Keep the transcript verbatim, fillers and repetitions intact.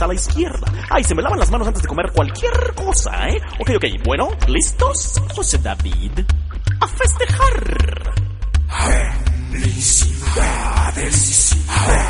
a la izquierda. Ay, se me lavan las manos antes de comer cualquier cosa, ¿eh? Ok, ok, bueno, ¿listos? José David, a festejar. Felicidades.